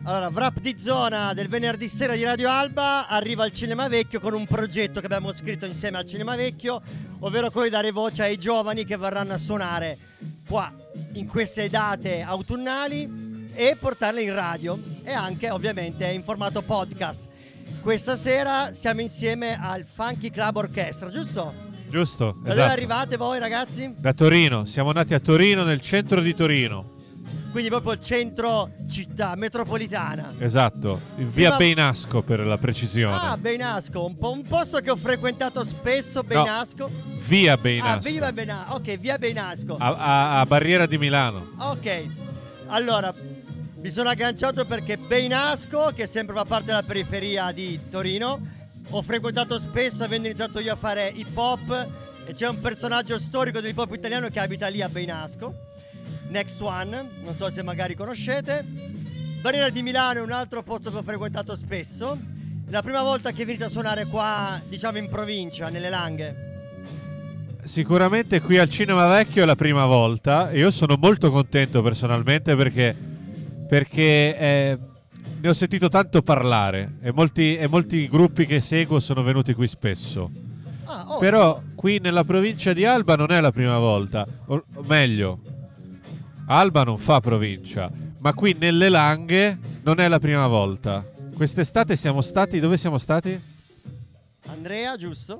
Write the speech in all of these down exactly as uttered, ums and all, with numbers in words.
Allora, Wrap di Zona del venerdì sera di Radio Alba arriva al Cinema Vecchio con un progetto che abbiamo scritto insieme al Cinema Vecchio, ovvero quello di dare voce ai giovani che verranno a suonare qua in queste date autunnali e portarle in radio e anche ovviamente in formato podcast. Questa sera siamo insieme al Funky Club Orchestra, giusto? Giusto, Da esatto. dove arrivate voi ragazzi? Da Torino, siamo nati a Torino, nel centro di Torino. Quindi proprio il centro città metropolitana. Esatto, in via Prima... Beinasco per la precisione. Ah, Beinasco, un, po', un posto che ho frequentato spesso, Beinasco. No, via Beinasco. Ah, via Beinasco, ok, via Beinasco. A, a, a Barriera di Milano. Ok, allora, mi sono agganciato perché Beinasco, che sempre fa parte della periferia di Torino, ho frequentato spesso avendo iniziato io a fare hip hop e c'è un personaggio storico dell'hip hop italiano che abita lì a Beinasco. Next One, non so se magari conoscete. Barriera di Milano è un altro posto che ho frequentato spesso. La prima volta che venite a suonare qua, diciamo in provincia, nelle Langhe. Sicuramente qui al Cinema Vecchio è la prima volta e io sono molto contento personalmente perché, perché eh, ne ho sentito tanto parlare e molti, e molti gruppi che seguo sono venuti qui spesso. Ah, oh. Però qui nella provincia di Alba non è la prima volta, o o meglio, Alba non fa provincia, ma qui nelle Langhe non è la prima volta. Quest'estate siamo stati... Dove siamo stati? Andrea, giusto?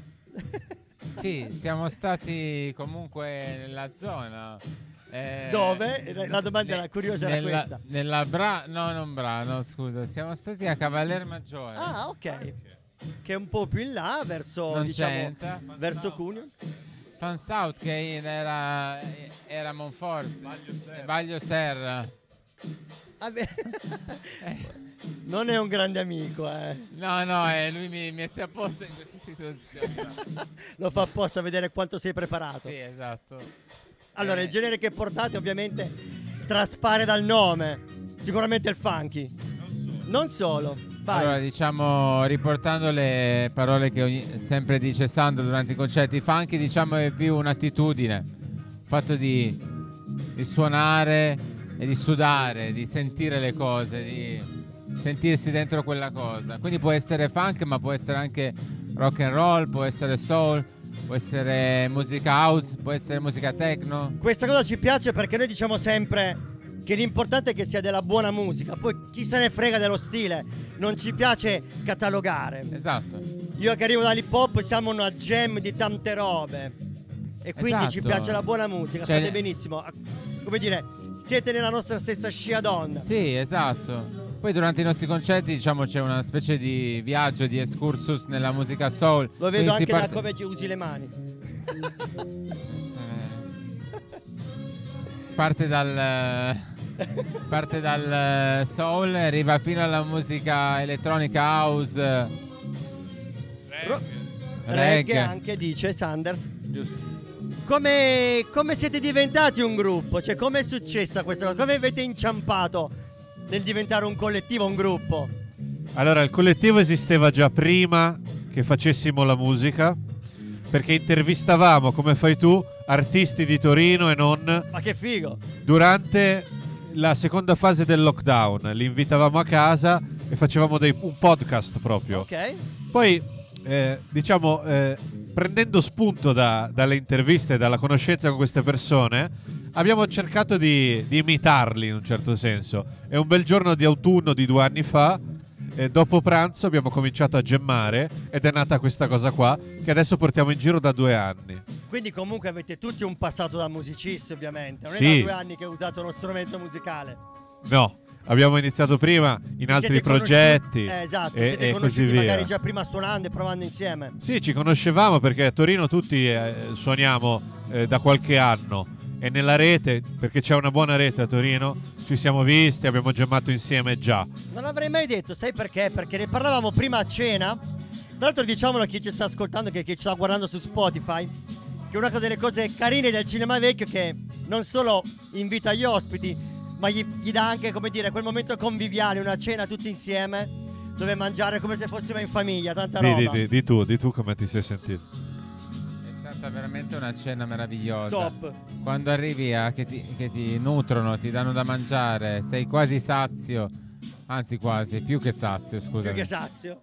Sì, siamo stati comunque nella zona. Eh, Dove? La domanda ne- era curiosa, nella, era questa. Nella Bra... No, non Brano, scusa. Siamo stati a Cavaller Maggiore. Ah, ok. Che è un po' più in là, verso, Non diciamo, c'entra. verso Cuneo. Fan South che era, era Monforte. Vaglio Serra. Vabbè. Non è un grande amico, eh. No, no, eh, lui mi mette a posto in queste situazioni. Lo fa apposta a vedere quanto sei preparato. Sì, esatto. Allora, Eh. il genere che portate ovviamente traspare dal nome. Sicuramente il funky. Non solo. Vai. Allora, diciamo, riportando le parole che ogni- sempre dice Sandro durante i concerti, funky, diciamo, è più un'attitudine, il fatto di, di suonare e di sudare, di sentire le cose, di sentirsi dentro quella cosa. Quindi può essere funk, ma può essere anche rock and roll, può essere soul, può essere musica house, può essere musica techno. Questa cosa ci piace perché noi diciamo sempre che l'importante è che sia della buona musica. Poi chi se ne frega dello stile. Non ci piace catalogare. Esatto. Io che arrivo dall'hip hop siamo una gem di tante robe. E quindi Esatto. ci piace la buona musica. Cioè- Fate benissimo. Come dire, siete nella nostra stessa scia d'onda. Sì, esatto. Poi durante i nostri concerti, diciamo, c'è una specie di viaggio, di excursus nella musica soul. Lo Quindi vedo si anche da parte- come ci usi le mani. Parte dal parte dal soul, arriva fino alla musica elettronica house, Ro- reggae. Reggae anche dice Sanders. Giusto. Come, come siete diventati un gruppo? Cioè, come è successa questa cosa? Come avete inciampato nel diventare un collettivo, un gruppo? Allora, il collettivo esisteva già prima che facessimo la musica, perché intervistavamo, come fai tu, artisti di Torino e non Ma che figo! durante la seconda fase del lockdown. Li invitavamo a casa e facevamo dei, un podcast proprio. Ok. Poi, eh, diciamo, eh, prendendo spunto da- dalle interviste e dalla conoscenza con queste persone, abbiamo cercato di, di imitarli in un certo senso. È un bel giorno di autunno di due anni fa. E dopo pranzo abbiamo cominciato a gemmare ed è nata questa cosa qua che adesso portiamo in giro da due anni. Quindi comunque avete tutti un passato da musicisti, ovviamente. Non Sì. è da due anni che usate uno strumento musicale. No, abbiamo iniziato prima in altri Siete progetti conosciuti- eh, esatto, e, siete e conosciuti così via. magari già prima suonando e provando insieme. Sì, ci conoscevamo perché a Torino tutti eh, suoniamo eh, da qualche anno e nella rete, perché c'è una buona rete a Torino, ci siamo visti, abbiamo gemmato insieme già. Non l'avrei mai detto, sai perché? Perché ne parlavamo prima a cena. Tra l'altro diciamolo a chi ci sta ascoltando, che chi ci sta guardando su Spotify, che una delle cose carine del Cinema Vecchio che non solo invita gli ospiti, ma gli, gli dà anche, come dire, quel momento conviviale, una cena tutti insieme, dove mangiare come se fossimo in famiglia, tanta Di, roba. di, di, di tu, di tu come ti sei sentito? È stata veramente una cena meravigliosa. Top. Quando arrivi a che ti, che ti nutrono, ti danno da mangiare, sei quasi sazio Anzi quasi, più che sazio, scusami. Più che sazio.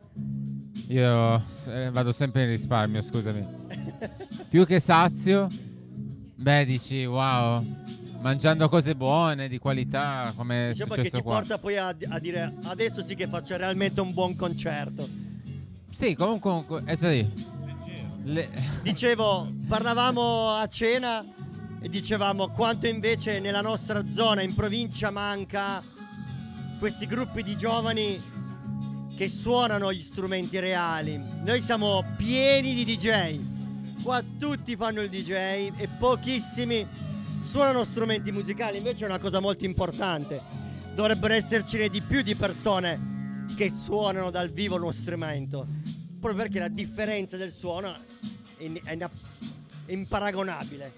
Io eh, vado sempre in risparmio, scusami. Più che sazio. Beh, dici wow, mangiando cose buone, di qualità, come è Diciamo che successo ti qua. porta poi a, a dire adesso sì che faccio realmente un buon concerto. Sì, comunque, è sì. Le... Dicevo, parlavamo a cena e dicevamo quanto invece nella nostra zona, in provincia, manca questi gruppi di giovani che suonano gli strumenti reali. Noi siamo pieni di D J. Qua tutti fanno il D J e pochissimi suonano strumenti musicali. Invece è una cosa molto importante. Dovrebbero essercene di più di persone che suonano dal vivo uno strumento, proprio perché la differenza del suono è, in- è ina- è imparagonabile.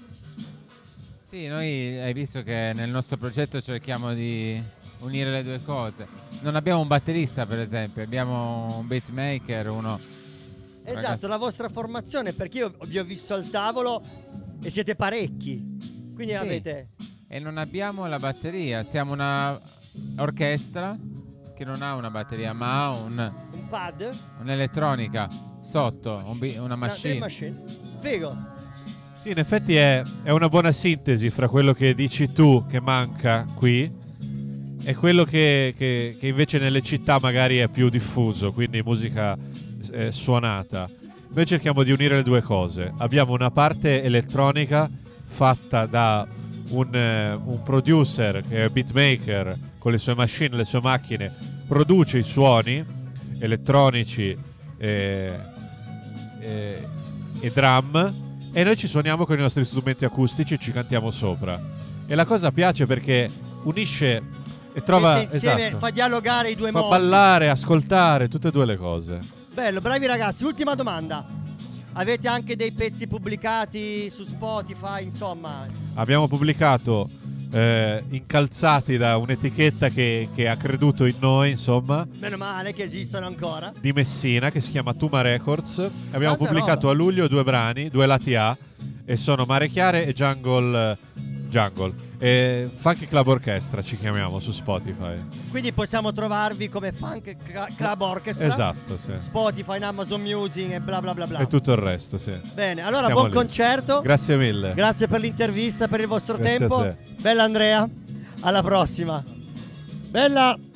Sì, noi hai visto che nel nostro progetto cerchiamo di unire le due cose. Non abbiamo un batterista, per esempio, abbiamo un beatmaker, uno... Esatto, Ragazzi. la vostra formazione, perché io vi ho visto al tavolo e siete parecchi, quindi Sì. avete... E non abbiamo la batteria, siamo una orchestra che non ha una batteria, ma ha un, Un pad? un'elettronica sotto, un bi- una Una machine. drill machine? Figo. Sì, in effetti è, è una buona sintesi fra quello che dici tu che manca qui e quello che, che- che invece nelle città magari è più diffuso, quindi musica eh, suonata. Noi cerchiamo di unire le due cose. Abbiamo una parte elettronica fatta da un, eh, un producer che è beatmaker, con le sue machine, le sue macchine, produce i suoni elettronici e, e, e drum, e noi ci suoniamo con i nostri strumenti acustici e ci cantiamo sopra. E la cosa piace perché unisce e trova, Mette insieme, esatto, fa dialogare i due fa mondi. ballare, ascoltare, tutte e due le cose. Bello, bravi ragazzi. Ultima domanda. Avete anche dei pezzi pubblicati su Spotify, insomma? Abbiamo pubblicato eh, incalzati da un'etichetta che, che ha creduto in noi, insomma, Meno male che esistono ancora. di Messina, che si chiama Tuma Records. Abbiamo Tanta pubblicato roba. a luglio due brani, due lati A, e sono Mare Chiare e Jungle Jungle. E Funky Club Orchestra ci chiamiamo su Spotify. Quindi possiamo trovarvi come Funk Cla- Club Orchestra. Esatto, sì. Spotify, in Amazon Music e bla bla bla bla. E tutto il resto, sì. Bene, allora Siamo buon lì. concerto. Grazie mille. Grazie per l'intervista, per il vostro Grazie tempo. a te. Bella Andrea. Alla prossima. Bella.